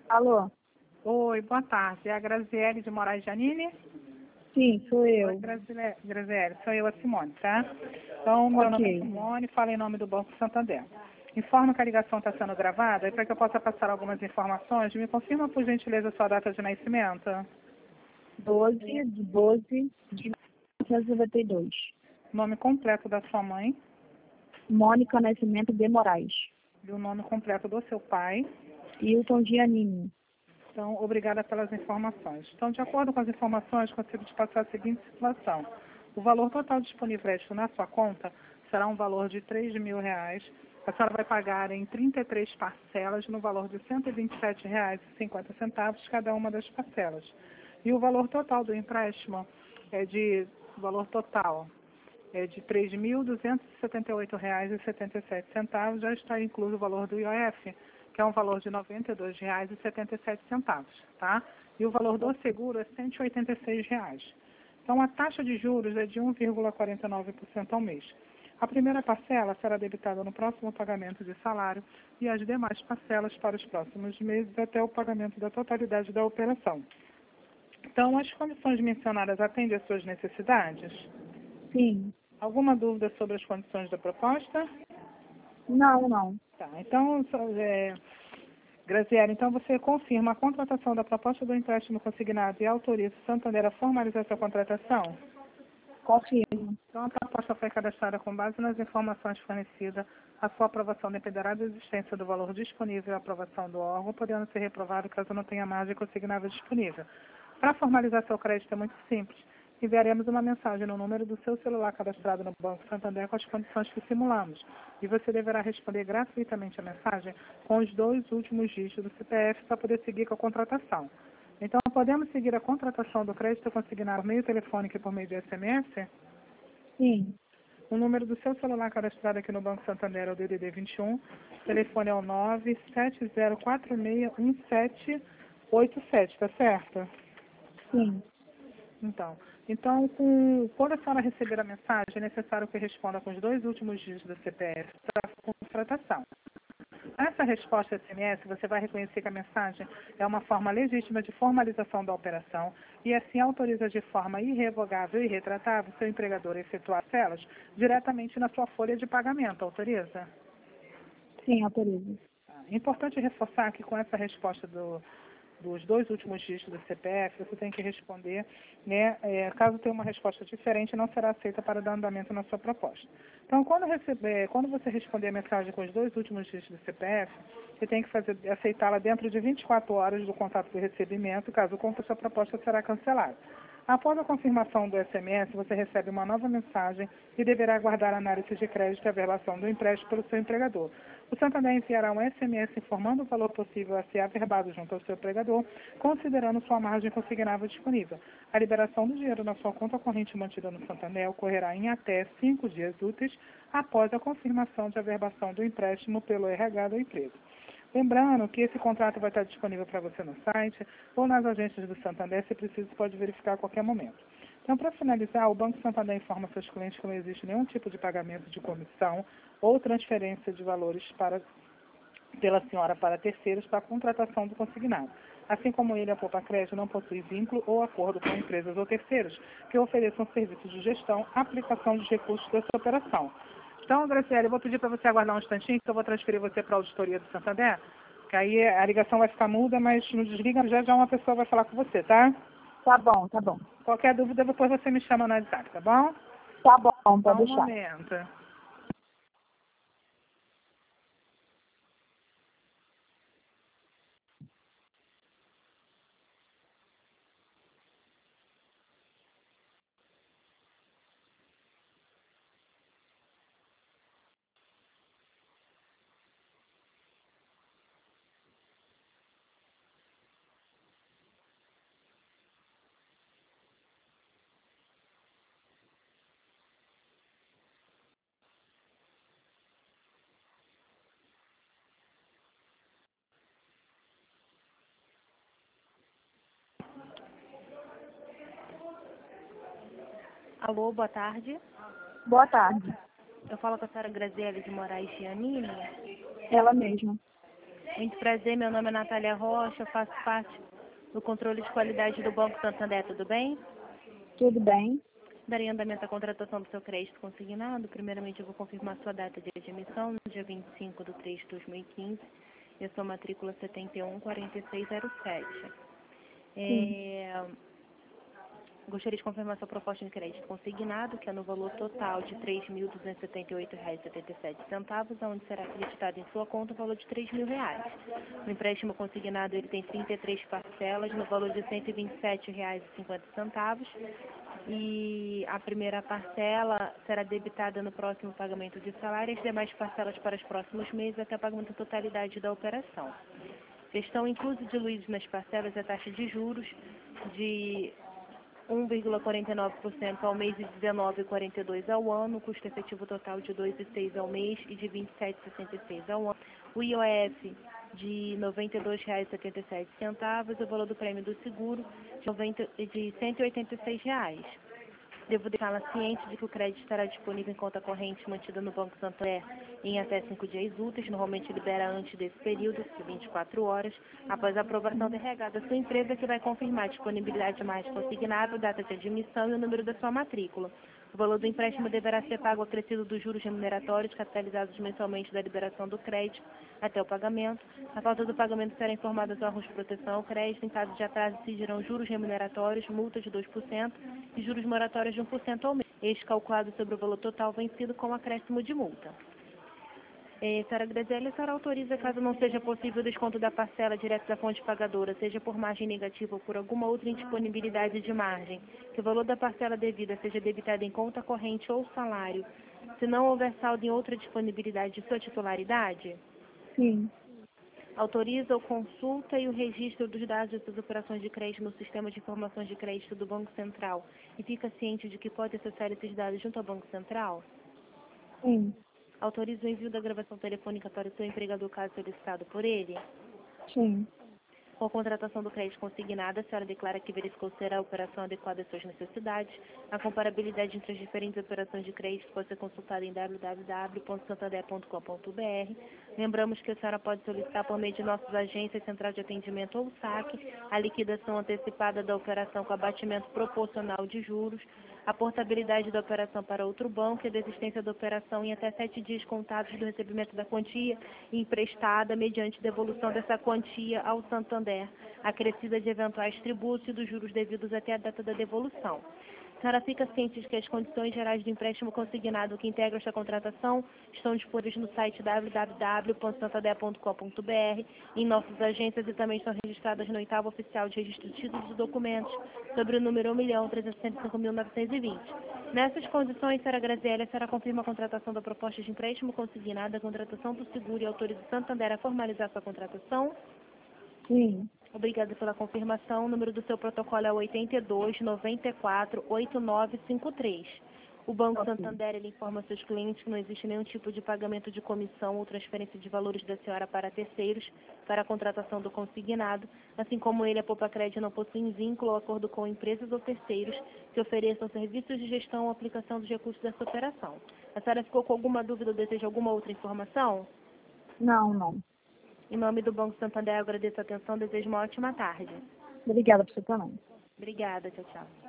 Alô? Oi, boa tarde. É a Graziele de Moraes Janine? Sim, sou Oi, eu. Graziele, sou eu, a Simone, tá? Então, meu nome é Ok. Simone, falo em nome do Banco Santander. Informo que a ligação está sendo gravada e para que eu possa passar algumas informações, me confirma, por gentileza, a sua data de nascimento. 12/12/1992. Nome completo da sua mãe Mônica Nascimento de Moraes. e o nome completo do seu pai. Hilton Giannini. Então, obrigada pelas informações. Então, de acordo com as informações, consigo te passar a seguinte situação. O valor total disponível na sua conta será um valor de R$ 3.000. A senhora vai pagar em 33 parcelas no valor de R$ 127,50 cada uma das parcelas. E o valor total do empréstimo o valor total é de R$ 3.278,77, já está incluso o valor do IOF, que é um valor de R$ 92,77, tá? E o valor do seguro é R$ 186. Então, a taxa de juros é de 1,49% ao mês. A primeira parcela será debitada no próximo pagamento de salário e as demais parcelas para os próximos meses até o pagamento da totalidade da operação. Então, as condições mencionadas atendem às suas necessidades? Sim. Alguma dúvida sobre as condições da proposta? Não. Tá, então, Graziela, então você confirma a contratação da proposta do empréstimo consignado e autoriza o Santander a formalizar essa contratação? Confirmo. Então, a proposta foi cadastrada com base nas informações fornecidas. A sua aprovação dependerá da existência do valor disponível e a aprovação do órgão, podendo ser reprovado caso não tenha margem consignável disponível. Para formalizar seu crédito é muito simples. Enviaremos uma mensagem no número do seu celular cadastrado no Banco Santander com as condições que simulamos. E você deverá responder gratuitamente a mensagem com os 2 últimos dígitos do CPF para poder seguir com a contratação. Então, podemos seguir a contratação do crédito consignado por meio telefônico e por meio de SMS? Sim. O número do seu celular cadastrado aqui no Banco Santander é o DDD 21, o telefone é o 970461787, tá certo? Sim. Então, quando a senhora receber a mensagem, é necessário que responda com os 2 últimos dígitos do CPF para a contratação. Nessa resposta SMS, você vai reconhecer que a mensagem é uma forma legítima de formalização da operação e assim autoriza de forma irrevogável e retratável seu empregador a efetuar celas diretamente na sua folha de pagamento. Autoriza? Sim, autorizo. É importante reforçar que com essa resposta dos 2 últimos dígitos do CPF, você tem que responder, né? Caso tenha uma resposta diferente, não será aceita para dar andamento na sua proposta. Então, quando você responder a mensagem com os 2 últimos dígitos do CPF, você tem que aceitá-la dentro de 24 horas do contato do recebimento, caso contrário, sua proposta será cancelada. Após a confirmação do SMS, você recebe uma nova mensagem e deverá aguardar a análise de crédito e averbação do empréstimo pelo seu empregador. O Santander enviará um SMS informando o valor possível a ser averbado junto ao seu empregador, considerando sua margem consignável disponível. A liberação do dinheiro na sua conta corrente mantida no Santander ocorrerá em até 5 dias úteis após a confirmação de averbação do empréstimo pelo RH da empresa. Lembrando que esse contrato vai estar disponível para você no site ou nas agências do Santander, se preciso, pode verificar a qualquer momento. Então, para finalizar, o Banco Santander informa seus clientes que não existe nenhum tipo de pagamento de comissão ou transferência de valores pela senhora para terceiros para a contratação do consignado. Assim como ele, a Poupa Crédito não possui vínculo ou acordo com empresas ou terceiros que ofereçam serviços de gestão, aplicação dos recursos dessa operação. Então, Graciela, eu vou pedir para você aguardar um instantinho, que eu vou transferir você para a auditoria do Santander, que aí a ligação vai ficar muda, mas não desliga, já uma pessoa vai falar com você, tá? Tá bom. Qualquer dúvida, depois você me chama no WhatsApp, tá bom? Tá bom, Só pode um deixar. momento. Alô, boa tarde. Boa tarde. Eu falo com a senhora Graziele de Moraes Giannini. Ela mesma. Muito prazer, meu nome é Natália Rocha, faço parte do controle de qualidade do Banco Santander, tudo bem? Tudo bem? Darei andamento à contratação do seu crédito consignado. Primeiramente, eu vou confirmar sua data de admissão, no dia 25/3/2015, e a sua matrícula 714607. Gostaria de confirmar sua proposta de crédito consignado, que é no valor total de R$ 3.278,77, onde será acreditado em sua conta o valor de R$ 3.000. O empréstimo consignado ele tem 33 parcelas, no valor de R$ 127,50, e a primeira parcela será debitada no próximo pagamento de salário e as demais parcelas para os próximos meses até o pagamento da totalidade da operação. Estão inclusos diluídos nas parcelas a taxa de juros de 1,49% ao mês e 19,42% ao ano, custo efetivo total de 2,06 ao mês e de 27,66 ao ano, o IOF de R$ 92,77 e o valor do prêmio do seguro de R$ 186. Devo deixá-la ciente de que o crédito estará disponível em conta corrente mantida no Banco Santander em até 5 dias úteis, normalmente libera antes desse período, de 24 horas, após a aprovação do RH da sua empresa, que vai confirmar a disponibilidade de margem consignável, data de admissão e o número da sua matrícula. O valor do empréstimo deverá ser pago acrescido dos juros remuneratórios capitalizados mensalmente da liberação do crédito até o pagamento. A falta do pagamento será informada aos órgãos de proteção ao crédito. Em caso de atraso, incidirão juros remuneratórios, multa de 2% e juros moratórios de 1% ao mês. Este calculado sobre o valor total vencido com acréscimo de multa. Senhora Graziele, a senhora autoriza, caso não seja possível o desconto da parcela direto da fonte pagadora, seja por margem negativa ou por alguma outra indisponibilidade de margem, que o valor da parcela devida seja debitado em conta corrente ou salário, se não houver saldo em outra disponibilidade de sua titularidade? Sim. Autoriza o consulta e o registro dos dados dessas operações de crédito no Sistema de Informações de Crédito do Banco Central e fica ciente de que pode acessar esses dados junto ao Banco Central? Sim. Autoriza o envio da gravação telefônica para o seu empregador caso solicitado por ele? Sim. Com a contratação do crédito consignado, a senhora declara que verificou ser a operação adequada às suas necessidades. A comparabilidade entre as diferentes operações de crédito pode ser consultada em www.santander.com.br. Lembramos que a senhora pode solicitar por meio de nossas agências, central de atendimento ou saque, a liquidação antecipada da operação com abatimento proporcional de juros, a portabilidade da operação para outro banco e a desistência da operação em até 7 dias contados do recebimento da quantia emprestada mediante devolução dessa quantia ao Santander, acrescida de eventuais tributos e dos juros devidos até a data da devolução. A senhora fica ciente de que as condições gerais do empréstimo consignado que integram esta contratação estão disponíveis no site www.santander.com.br, em nossas agências e também estão registradas no 8º Oficial de Registro de Títulos e Documentos, sobre o número 1.365.920. Nessas condições, senhora Graziele, a senhora confirma a contratação da proposta de empréstimo consignada, a contratação do seguro e autoriza o Santander a formalizar sua contratação? Sim. Obrigada pela confirmação. O número do seu protocolo é 82948953. O Banco Santander ele informa aos seus clientes que não existe nenhum tipo de pagamento de comissão ou transferência de valores da senhora para terceiros para a contratação do consignado, assim como ele, a Poupa Crédito, não possui vínculo ou acordo com empresas ou terceiros que ofereçam serviços de gestão ou aplicação dos recursos dessa operação. A senhora ficou com alguma dúvida ou deseja alguma outra informação? Não. Em nome do Banco Santander, eu agradeço a atenção e desejo uma ótima tarde. Obrigada por você também. Obrigada, tchau, tchau.